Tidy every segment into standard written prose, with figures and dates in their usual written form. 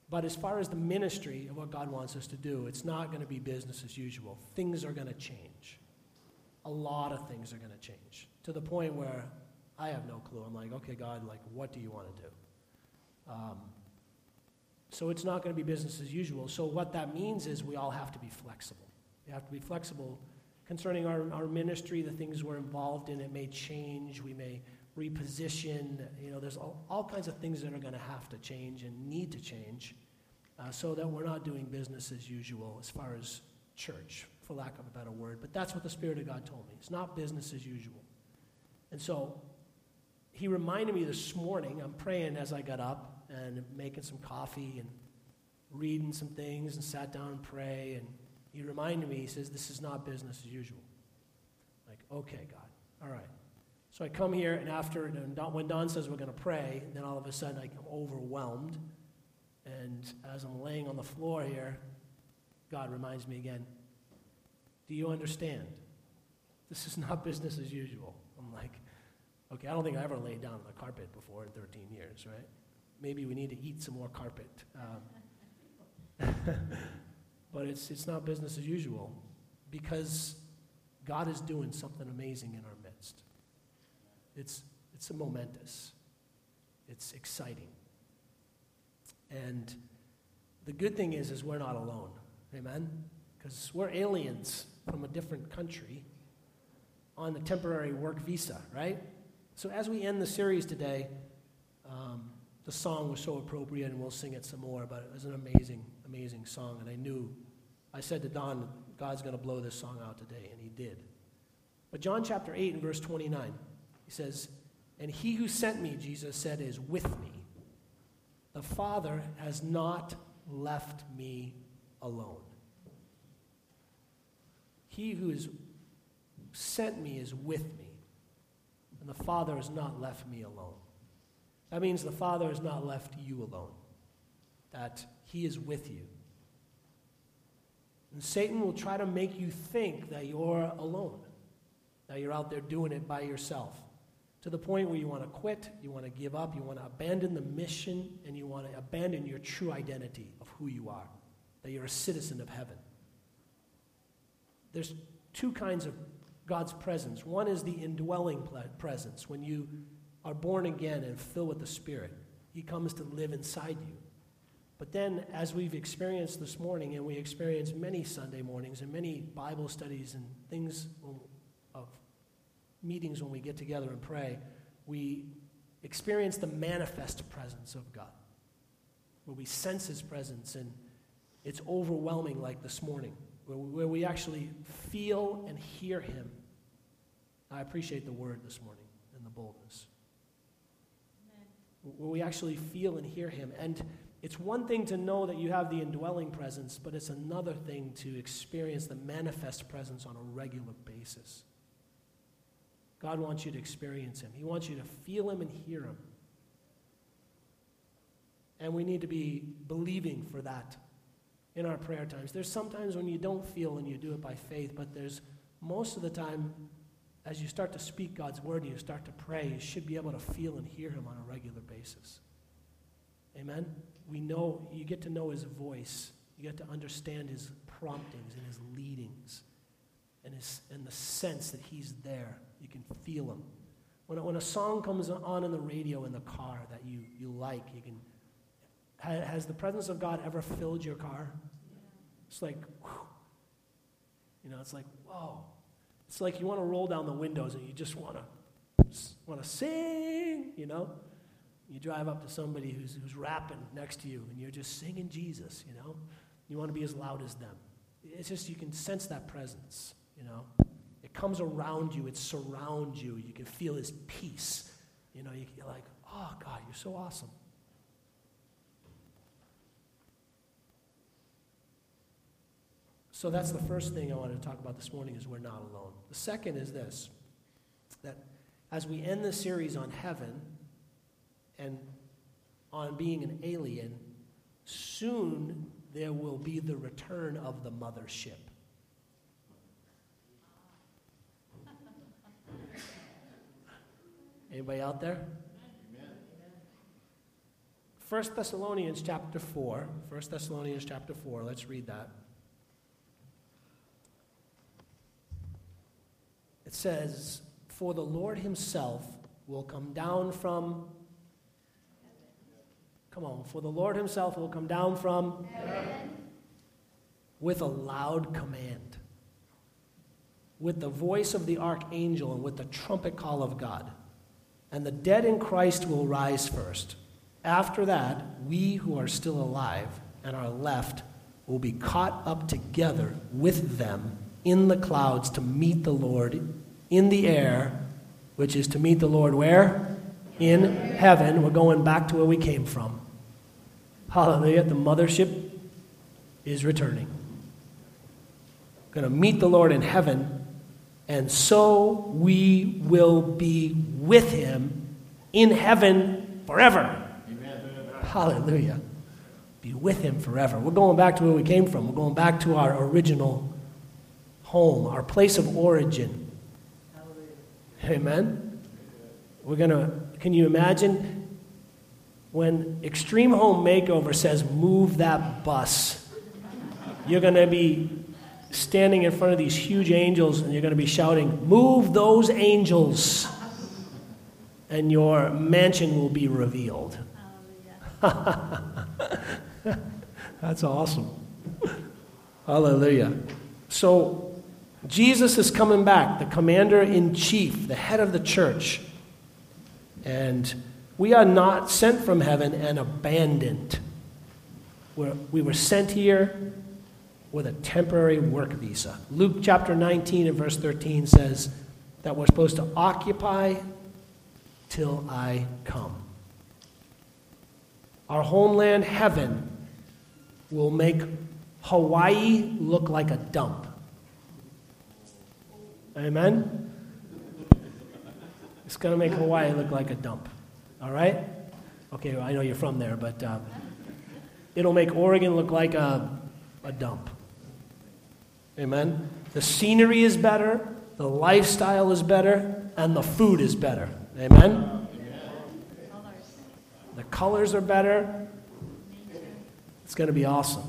But as far as the ministry of what God wants us to do, it's not going to be business as usual. Things are going to change. A lot of things are going to change, to the point where I have no clue. I'm like, okay, God, like, what do you want to do? So it's not going to be business as usual. So what that means is we all have to be flexible. We have to be flexible concerning our ministry. The things we're involved in, it may change. We may reposition. There's all kinds of things that are going to have to change and need to change so that we're not doing business as usual as far as church, for lack of a better word. But that's what the Spirit of God told me. It's not business as usual. And so he reminded me this morning, I'm praying as I got up and making some coffee and reading some things and sat down and pray. And he reminded me, he says, this is not business as usual. Like, okay, God, all right. So I come here, and when Don says we're going to pray, then all of a sudden I'm overwhelmed. And as I'm laying on the floor here, God reminds me again, do you understand? This is not business as usual. I'm like, okay, I don't think I ever laid down on the carpet before in 13 years, right? Maybe we need to eat some more carpet. But it's not business as usual because God is doing something amazing in our midst. It's momentous. It's exciting. And the good thing is we're not alone. Amen? Because we're aliens from a different country on a temporary work visa, right? So as we end the series today, the song was so appropriate, and we'll sing it some more, but it was an amazing, amazing song. And I said to Don, God's going to blow this song out today, and he did. But John chapter 8 and verse 29, he says, and he who sent me, Jesus said, is with me. The Father has not left me alone. He who has sent me is with me, and the Father has not left me alone. That means the Father has not left you alone, that he is with you. And Satan will try to make you think that you're alone, that you're out there doing it by yourself, to the point where you want to quit, you want to give up, you want to abandon the mission, and you want to abandon your true identity of who you are, that you're a citizen of heaven. There's two kinds of God's presence. One is the indwelling presence. When you are born again and filled with the Spirit, he comes to live inside you. But then, as we've experienced this morning, and we experience many Sunday mornings and many Bible studies and things of meetings when we get together and pray, we experience the manifest presence of God, where we sense his presence, and it's overwhelming like this morning, where we actually feel and hear him. I appreciate the word this morning and the boldness. Amen. Where we actually feel and hear him. And it's one thing to know that you have the indwelling presence, but it's another thing to experience the manifest presence on a regular basis. God wants you to experience him. He wants you to feel him and hear him. And we need to be believing for that in our prayer times. There's sometimes when you don't feel and you do it by faith, but there's most of the time, as you start to speak God's word and you start to pray, you should be able to feel and hear him on a regular basis. Amen? We know, you get to know his voice. You get to understand his promptings and his leadings and the sense that he's there. You can feel him. When a song comes on in the radio in the car that you like, you can. Has the presence of God ever filled your car? It's like, whew. It's like, whoa. It's like you want to roll down the windows and you just want to sing, You drive up to somebody who's rapping next to you and you're just singing Jesus, You want to be as loud as them. It's just you can sense that presence, It comes around you. It surrounds you. You can feel his peace. You're like, oh, God, you're so awesome. So that's the first thing I wanted to talk about this morning is we're not alone. The second is this, that as we end this series on heaven and on being an alien, soon there will be the return of the mothership. Anybody out there? Amen. 1 Thessalonians chapter 4. 1 Thessalonians chapter 4. Let's read that. It says, "For the Lord himself will come down from..." Come on. "For the Lord himself will come down from..." Heaven. "With a loud command, with the voice of the archangel, and with the trumpet call of God. And the dead in Christ will rise first. After that, we who are still alive and are left will be caught up together with them in the clouds to meet the Lord in the air," which is to meet the Lord where? In heaven. We're going back to where we came from. Hallelujah. The mothership is returning. Going to meet the Lord in heaven, and so we will be with him in heaven forever. Hallelujah. Be with him forever. We're going back to where we came from. We're going back to our original home, our place of origin. Amen? Can you imagine when Extreme Home Makeover says, "Move that bus"? You're going to be standing in front of these huge angels and you're going to be shouting, "Move those angels," and your mansion will be revealed. That's awesome. Hallelujah. So Jesus is coming back, the commander-in-chief, the head of the church. And we are not sent from heaven and abandoned. We were sent here with a temporary work visa. Luke chapter 19 and verse 13 says that we're supposed to occupy till I come. Our homeland, heaven, will make Hawaii look like a dump. Amen? It's going to make Hawaii look like a dump. All right? Okay, well, I know you're from there, but it'll make Oregon look like a dump. Amen? The scenery is better, the lifestyle is better, and the food is better. Amen? The colors are better. It's going to be awesome.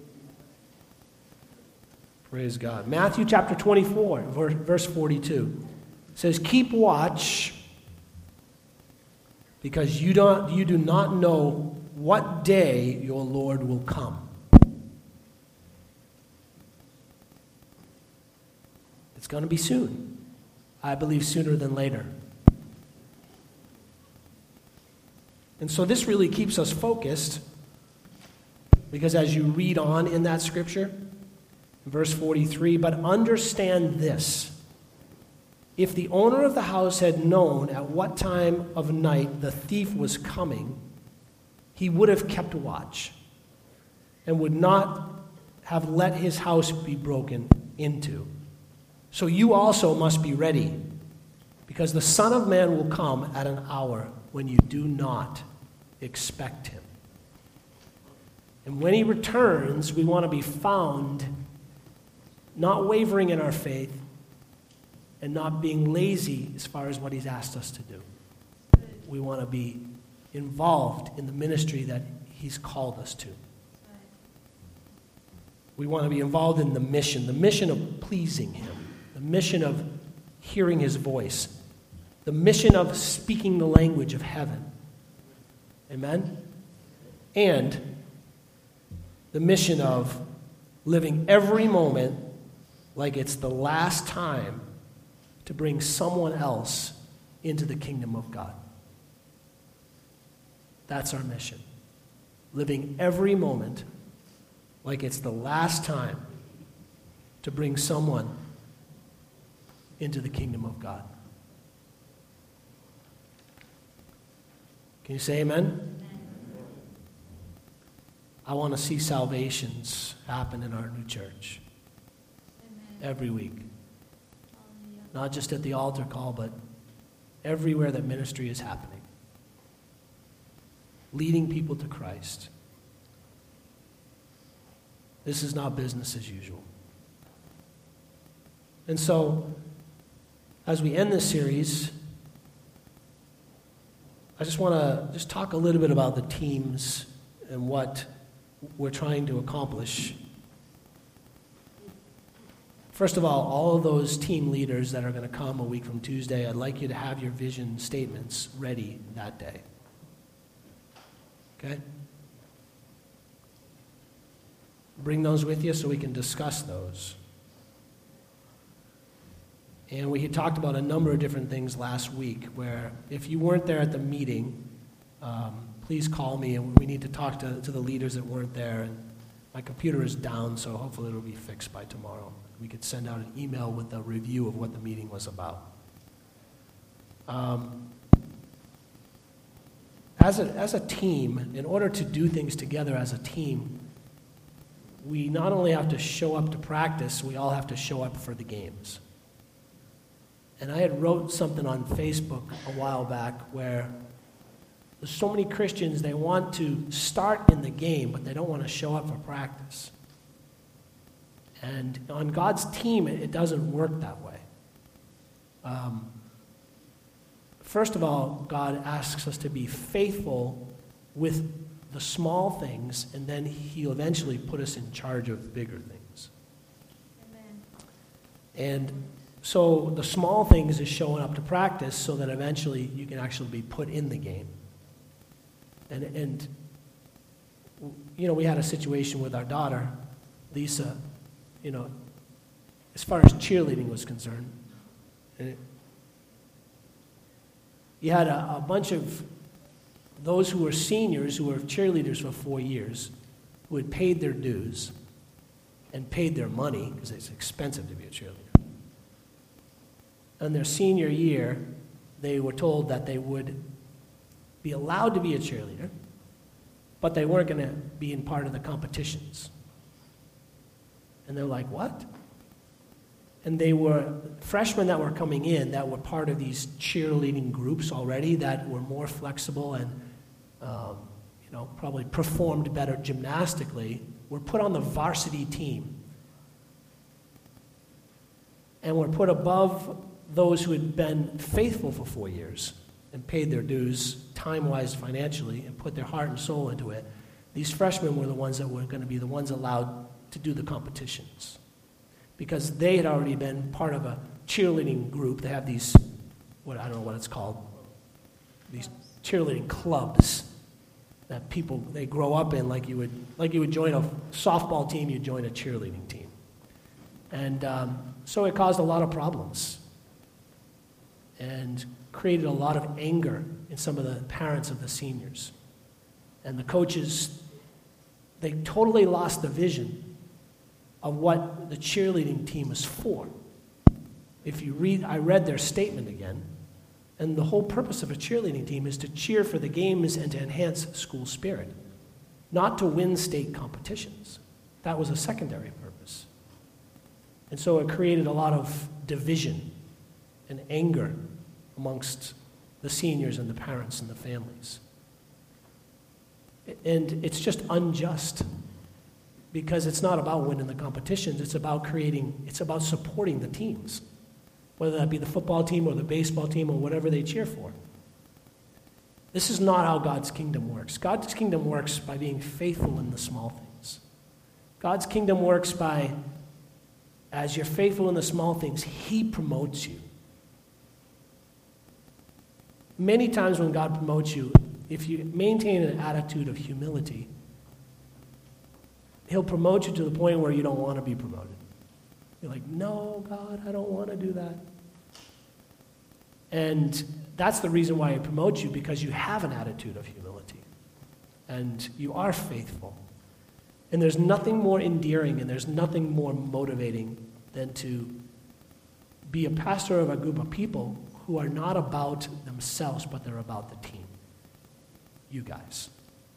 Praise God. Matthew chapter 24, verse 42 says, "Keep watch, because you do not know what day your Lord will come." It's going to be soon. I believe sooner than later. And so this really keeps us focused, because as you read on in that scripture, verse 43, "But understand this, if the owner of the house had known at what time of night the thief was coming, he would have kept watch and would not have let his house be broken into. So you also must be ready, because the Son of Man will come at an hour when you do not expect him." And when he returns, we want to be found not wavering in our faith and not being lazy as far as what he's asked us to do. We want to be involved in the ministry that he's called us to. We want to be involved in the mission of pleasing him, the mission of hearing his voice, the mission of speaking the language of heaven. Amen? And the mission of living every moment like it's the last time to bring someone else into the kingdom of God. That's our mission. Living every moment like it's the last time to bring someone into the kingdom of God. Can you say amen? I want to see salvations happen in our new church. Amen. Every week. Not just at the altar call, but everywhere that ministry is happening. Leading people to Christ. This is not business as usual. And so, as we end this series, I just want to talk a little bit about the teams and what we're trying to accomplish. First of all of those team leaders that are going to come a week from Tuesday, I'd like you to have your vision statements ready that day. Okay? Bring those with you so we can discuss those. And we had talked about a number of different things last week where if you weren't there at the meeting, please call me and we need to talk to the leaders that weren't there. And my computer is down, so hopefully it'll be fixed by tomorrow. We could send out an email with a review of what the meeting was about. As a team, in order to do things together as a team, we not only have to show up to practice, we all have to show up for the games. And I had wrote something on Facebook a while back where there's so many Christians, they want to start in the game, but they don't want to show up for practice. And on God's team, it doesn't work that way. First of all, God asks us to be faithful with the small things, and then He'll eventually put us in charge of bigger things. Amen. And so the small things is showing up to practice so that eventually you can actually be put in the game. And you know, we had a situation with our daughter, Lisa, you know, as far as cheerleading was concerned. And you had a bunch of those who were seniors, who were cheerleaders for 4 years, who had paid their dues and paid their money, because it's expensive to be a cheerleader. In their senior year, they were told that they would be allowed to be a cheerleader, but they weren't going to be in part of the competitions. And they're like, what? And they were freshmen that were coming in that were part of these cheerleading groups already that were more flexible and, you know, probably performed better gymnastically, were put on the varsity team. And were put above those who had been faithful for 4 years and paid their dues time-wise financially and put their heart and soul into it. These freshmen were the ones that were going to be the ones allowed to do the competitions because they had already been part of a cheerleading group. They have these, I don't know what it's called, these cheerleading clubs that people, they grow up in like you would join a softball team, you join a cheerleading team. And so it caused a lot of problems and created a lot of anger in some of the parents of the seniors. And the coaches, they totally lost the vision of what the cheerleading team is for. If you read, I read their statement again, and the whole purpose of a cheerleading team is to cheer for the games and to enhance school spirit, not to win state competitions. That was a secondary purpose. And so it created a lot of division and anger amongst the seniors and the parents and the families. And it's just unjust because it's not about winning the competitions, it's about supporting the teams, whether that be the football team or the baseball team or whatever they cheer for. This is not how God's kingdom works. God's kingdom works by being faithful in the small things. God's kingdom works by, as you're faithful in the small things, He promotes you. Many times when God promotes you, if you maintain an attitude of humility, He'll promote you to the point where you don't want to be promoted. You're like, no, God, I don't want to do that. And that's the reason why He promotes you, because you have an attitude of humility. And you are faithful. And there's nothing more endearing and there's nothing more motivating than to be a pastor of a group of people who are not about themselves, but they're about the team. You guys.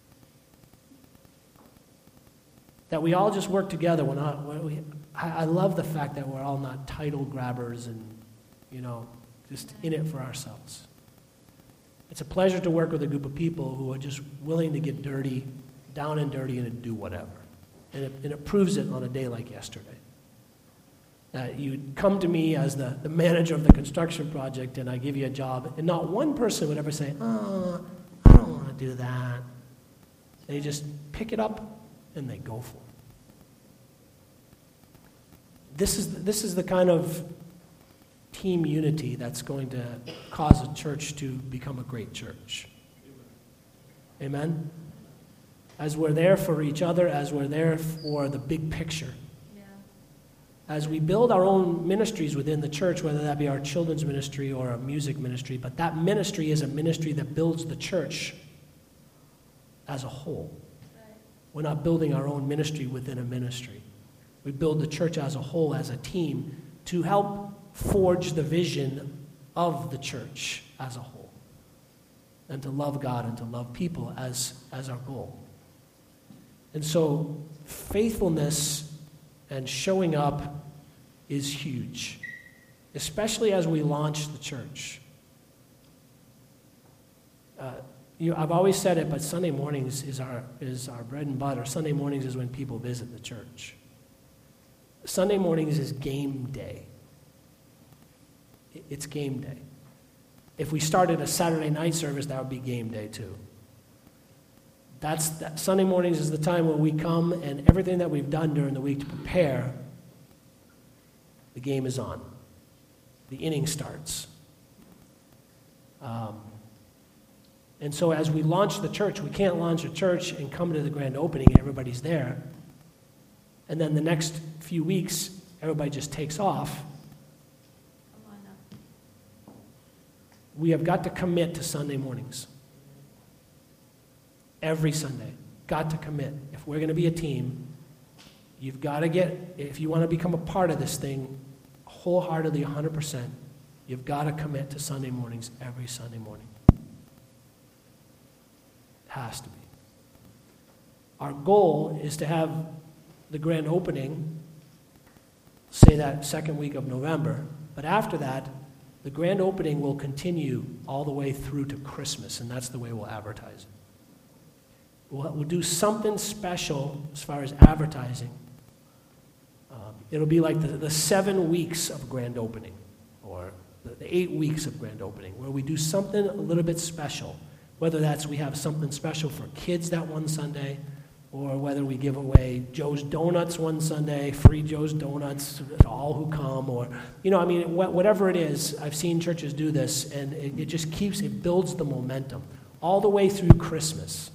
That we all just work together. I love the fact that we're all not title grabbers and, you know, just in it for ourselves. It's a pleasure to work with a group of people who are just willing to get dirty, down and dirty, and do whatever. And it proves it on a day like yesterday. that you'd come to me as the manager of the construction project and I give you a job, and not one person would ever say, oh, I don't want to do that. They just pick it up and they go for it. This is the kind of team unity that's going to cause a church to become a great church. Amen? As we're there for each other, as we're there for the big picture. Yeah. As we build our own ministries within the church, whether that be our children's ministry or a music ministry, but that ministry is a ministry that builds the church as a whole. Right. We're not building our own ministry within a ministry. We build the church as a whole, as a team, to help forge the vision of the church as a whole, and to love God and to love people as our goal. And so faithfulness and showing up is huge, especially as we launch the church. I've always said it, but Sunday mornings is our bread and butter. Sunday mornings is when people visit the church. Sunday mornings is game day. It's game day. If we started a Saturday night service, that would be game day too. Sunday mornings is the time when we come and everything that we've done during the week to prepare, the game is on. The inning starts. And so as we launch the church, we can't launch a church and come to the grand opening and everybody's there. And then the next few weeks, everybody just takes off. We have got to commit to Sunday mornings. Every Sunday. Got to commit. If we're going to be a team, you've got to if you want to become a part of this thing wholeheartedly, 100%, you've got to commit to Sunday mornings every Sunday morning. It has to be. Our goal is to have the grand opening, say that second week of November, but after that, the grand opening will continue all the way through to Christmas, and that's the way we'll advertise it. We'll do something special as far as advertising. It'll be like the 7 weeks of grand opening, or the 8 weeks of grand opening, where we do something a little bit special, whether that's we have something special for kids that one Sunday, or whether we give away Joe's Donuts one Sunday, free Joe's Donuts to all who come, or, whatever it is. I've seen churches do this, and it just it builds the momentum all the way through Christmas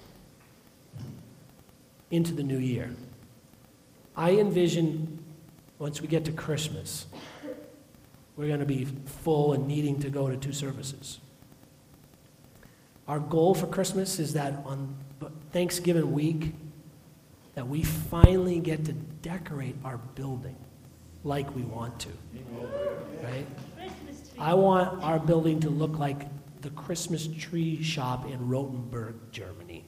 into the new year. I envision once we get to Christmas, we're going to be full and needing to go to 2 services. Our goal for Christmas is that on Thanksgiving week, that we finally get to decorate our building like we want to, right? I want our building to look like the Christmas tree shop in Rothenburg, Germany.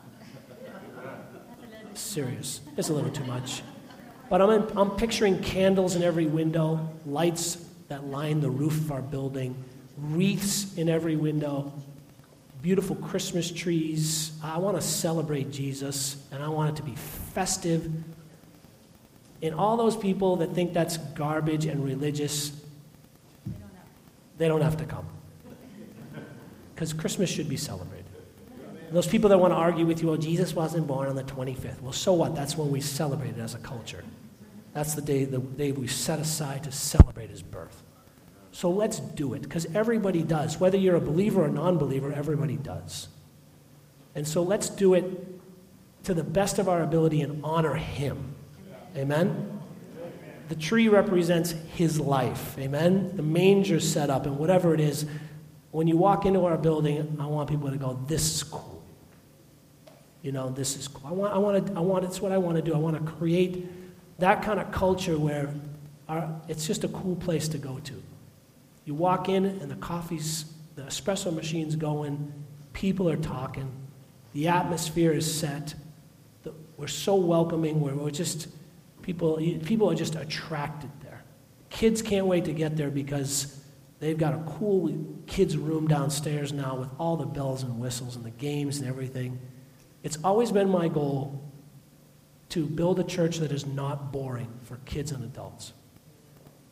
Serious. It's a little too much. But I'm picturing candles in every window, lights that line the roof of our building, wreaths in every window, beautiful Christmas trees. I want to celebrate Jesus, and I want it to be festive. And all those people that think that's garbage and religious, they don't have to come. Because Christmas should be celebrated. And those people that want to argue with you, well, Jesus wasn't born on the 25th. Well, so what? That's when we celebrate it as a culture. That's the day we set aside to celebrate his birth. So let's do it, because everybody does. Whether you're a believer or a non-believer, everybody does. And so let's do it to the best of our ability and honor him. Amen? The tree represents his life. Amen? The manger's set up, and whatever it is, when you walk into our building, I want people to go, this is cool. This is cool. It's what I want to do. I want to create that kind of culture where it's just a cool place to go to. You walk in and the espresso machine's going, people are talking, the atmosphere is set, we're so welcoming, we're just, people are just attracted there. Kids can't wait to get there because they've got a cool kids' room downstairs now with all the bells and whistles and the games and everything. It's always been my goal to build a church that is not boring for kids and adults.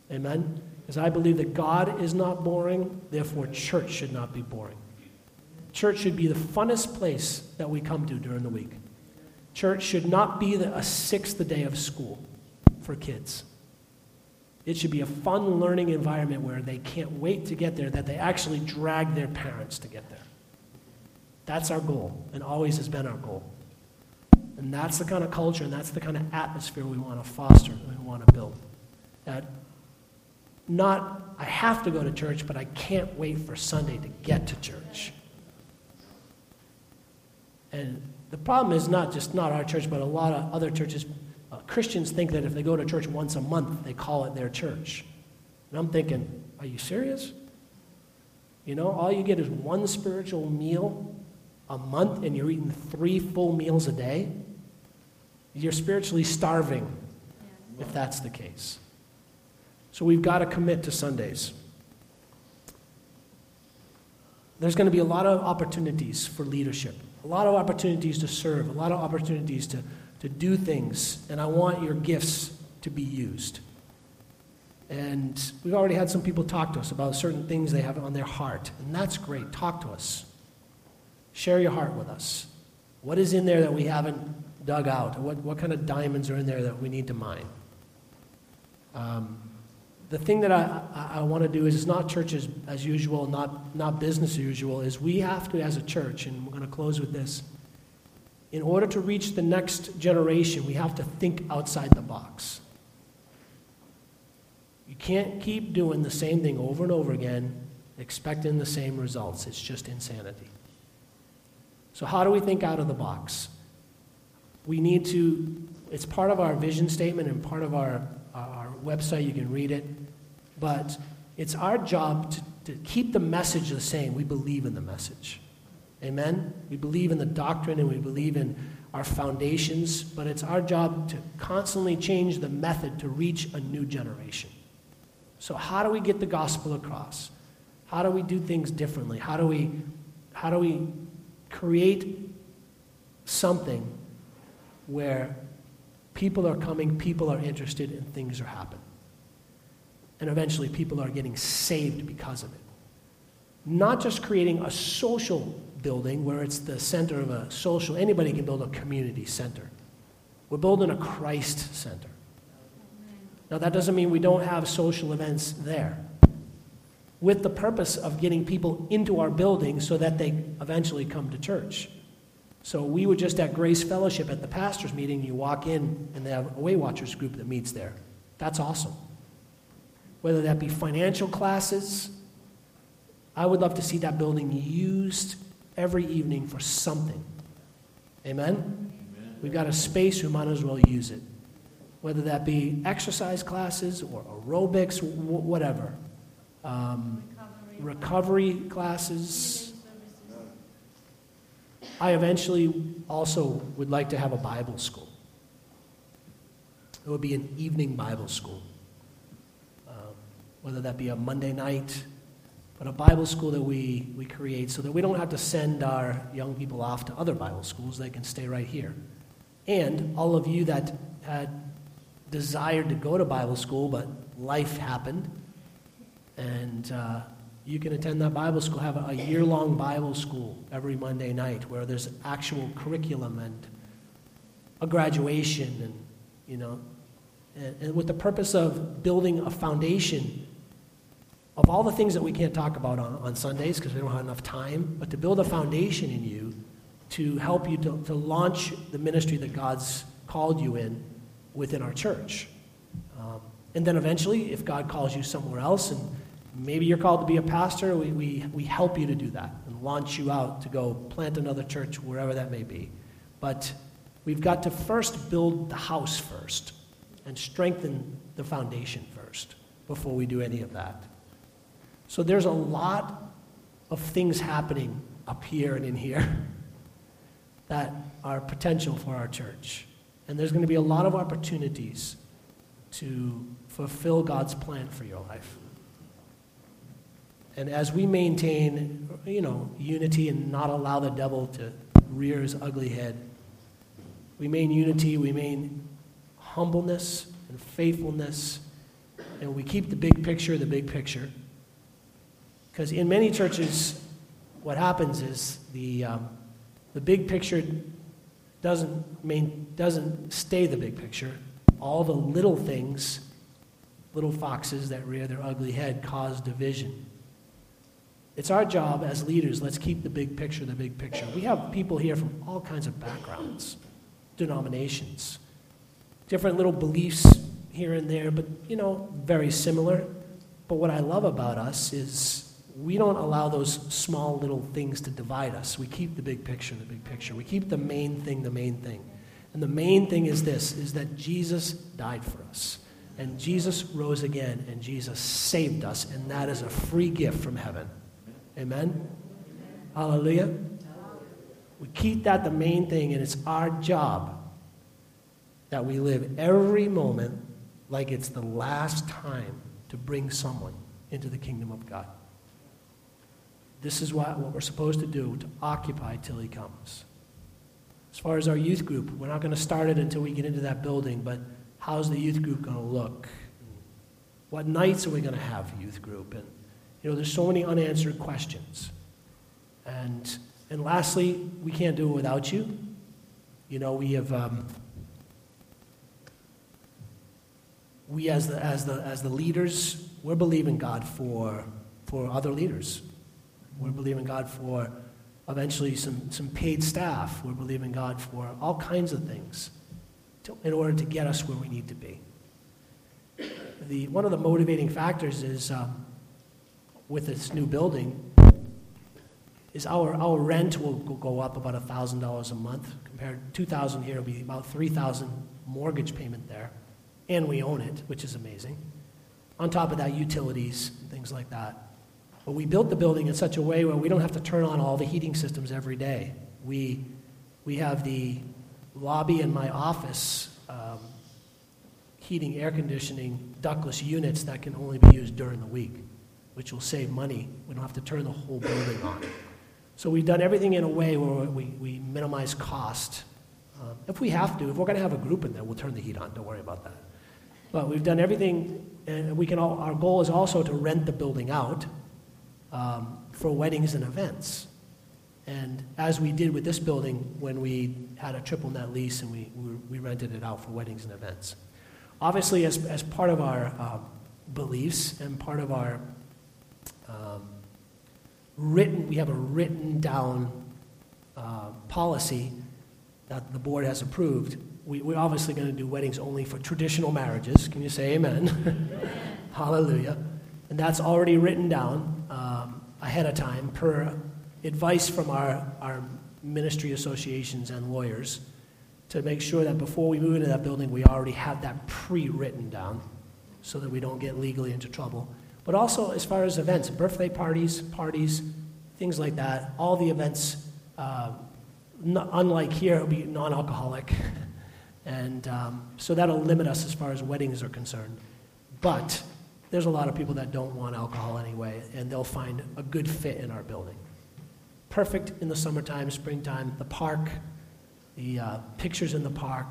Amen? Because I believe that God is not boring, therefore church should not be boring. Church should be the funnest place that we come to during the week. Church should not be a sixth day of school for kids. It should be a fun learning environment where they can't wait to get there, that they actually drag their parents to get there. That's our goal, and always has been our goal. And that's the kind of culture, and that's the kind of atmosphere we want to foster, and we want to build. That not, I have to go to church, but I can't wait for Sunday to get to church. And the problem is not our church, but a lot of other churches. Christians think that if they go to church once a month, they call it their church. And I'm thinking, are you serious? You know, all you get is one spiritual meal a month, and you're eating 3 full meals a day. You're spiritually starving if that's the case. So we've got to commit to Sundays. There's going to be a lot of opportunities for leadership, a lot of opportunities to serve, a lot of opportunities to do things, and I want your gifts to be used. And we've already had some people talk to us about certain things they have on their heart, and that's great. Talk to us. Share your heart with us. What is in there that we haven't dug out? What kind of diamonds are in there that we need to mine? The thing that I want to do is, it's not church as usual, not business as usual, is we have to, as a church, and we're going to close with this, in order to reach the next generation, we have to think outside the box. You can't keep doing the same thing over and over again, expecting the same results. It's just insanity. So how do we think out of the box? We need to, it's part of our vision statement and part of our website, you can read it, but it's our job to keep the message the same. We believe in the message. Amen? We believe in the doctrine and we believe in our foundations, but it's our job to constantly change the method to reach a new generation. So how do we get the gospel across? How do we do things differently? How do we create something where people are coming, people are interested, and things are happening? And eventually people are getting saved because of it. Not just creating a social building where it's the center of a social, anybody can build a community center. We're building a Christ center. Now that doesn't mean we don't have social events there, with the purpose of getting people into our building so that they eventually come to church. So we were just at Grace Fellowship at the pastor's meeting. You walk in and they have a Weight Watchers group that meets there. That's awesome. Whether that be financial classes, I would love to see that building used every evening for something. Amen? We've got a space, we might as well use it. Whether that be exercise classes or aerobics, whatever. Recovery classes. I eventually also would like to have a Bible school. It would be an evening Bible school. Whether that be a Monday night, but a Bible school that we create so that we don't have to send our young people off to other Bible schools. They can stay right here. And all of you that had desired to go to Bible school, but life happened, and you can attend that Bible school, have a year-long Bible school every Monday night where there's actual curriculum and a graduation, and and with the purpose of building a foundation of all the things that we can't talk about on Sundays because we don't have enough time, but to build a foundation in you to help you to launch the ministry that God's called you in within our church. And then eventually, if God calls you somewhere else, and maybe you're called to be a pastor, we help you to do that and launch you out to go plant another church wherever that may be. But we've got to first build the house first and strengthen the foundation first before we do any of that. So there's a lot of things happening up here and in here that are potential for our church. And there's going to be a lot of opportunities to fulfill God's plan for your life. And as we maintain, unity and not allow the devil to rear his ugly head, we maintain unity, we maintain humbleness and faithfulness and we keep the big picture the big picture. Because in many churches, what happens is the big picture doesn't stay the big picture. All the little things, little foxes that rear their ugly head, cause division. It's our job as leaders, let's keep the big picture the big picture. We have people here from all kinds of backgrounds, denominations, different little beliefs here and there, but, very similar. But what I love about us is we don't allow those small little things to divide us. We keep the big picture the big picture. We keep the main thing the main thing. And the main thing is this, is that Jesus died for us. And Jesus rose again, and Jesus saved us, and that is a free gift from heaven. Amen? Hallelujah? We keep that the main thing, and it's our job that we live every moment like it's the last time to bring someone into the kingdom of God. This is what we're supposed to do, to occupy till he comes. As far as our youth group, we're not going to start it until we get into that building, but how's the youth group going to look? What nights are we going to have youth group? And, there's so many unanswered questions. And lastly, we can't do it without you. We have, we as the leaders, we're believing God for other leaders. We're believing God for eventually some paid staff. We're believing God for all kinds of things in order to get us where we need to be. One of the motivating factors is with this new building is our rent will go up about $1,000 a month compared to $2,000 here. It'll be about $3,000 mortgage payment there, and we own it, which is amazing. On top of that, utilities, things like that. But we built the building in such a way where we don't have to turn on all the heating systems every day. We have the lobby and my office heating, air conditioning, ductless units that can only be used during the week, which will save money. We don't have to turn the whole building on. So we've done everything in a way where we minimize cost. If we have to, if we're going to have a group in there, we'll turn the heat on. Don't worry about that. But we've done everything, and our goal is also to rent the building out for weddings and events. And as we did with this building when we had a triple net lease and we rented it out for weddings and events. Obviously, as part of our beliefs and part of our we have a written down policy that the board has approved. We're obviously going to do weddings only for traditional marriages. Can you say amen? Hallelujah. And that's already written down ahead of time per advice from our ministry associations and lawyers to make sure that before we move into that building, we already have that pre-written down so that we don't get legally into trouble. But also as far as events, birthday parties, things like that, all the events, unlike here, it'll be non-alcoholic. And so that'll limit us as far as weddings are concerned. But there's a lot of people that don't want alcohol anyway, and they'll find a good fit in our building. Perfect in the summertime, springtime, the park, the pictures in the park.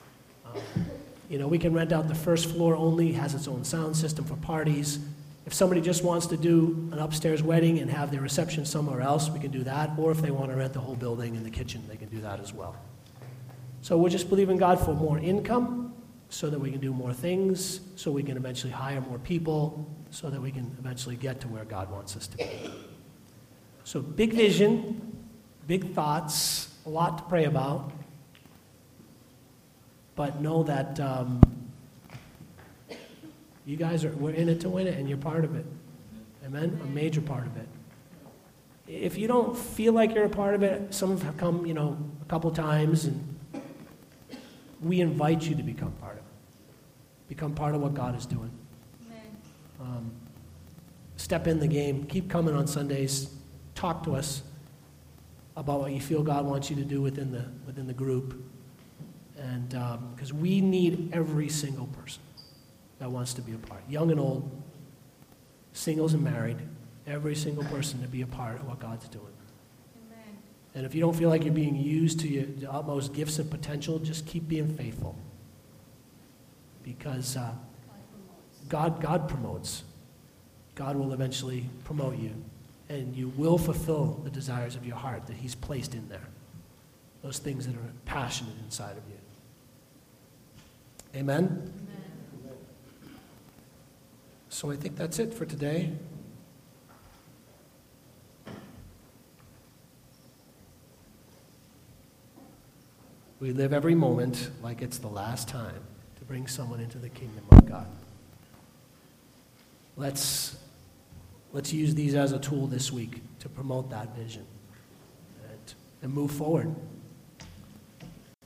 We can rent out the first floor only, has its own sound system for parties. If somebody just wants to do an upstairs wedding and have their reception somewhere else, we can do that. Or if they want to rent the whole building and the kitchen, they can do that as well. So we're just believing God for more income so that we can do more things, so we can eventually hire more people, so that we can eventually get to where God wants us to be. So big vision, big thoughts, a lot to pray about, but know that you guys we're in it to win it, and you're part of it. Amen? A major part of it. If you don't feel like you're a part of it, some have come, a couple times, and we invite you to become part of it. Become part of what God is doing. Step in the game. Keep coming on Sundays. Talk to us about what you feel God wants you to do within the group. And because we need every single person that wants to be a part, young and old, singles and married, every single person to be a part of what God's doing. Amen. And if you don't feel like you're being used to your utmost gifts and potential, just keep being faithful. Because God promotes. God will eventually promote you, and you will fulfill the desires of your heart that he's placed in there. Those things that are passionate inside of you. Amen? Amen. So I think that's it for today. We live every moment like it's the last time to bring someone into the kingdom of God. Let's use these as a tool this week to promote that vision and move forward.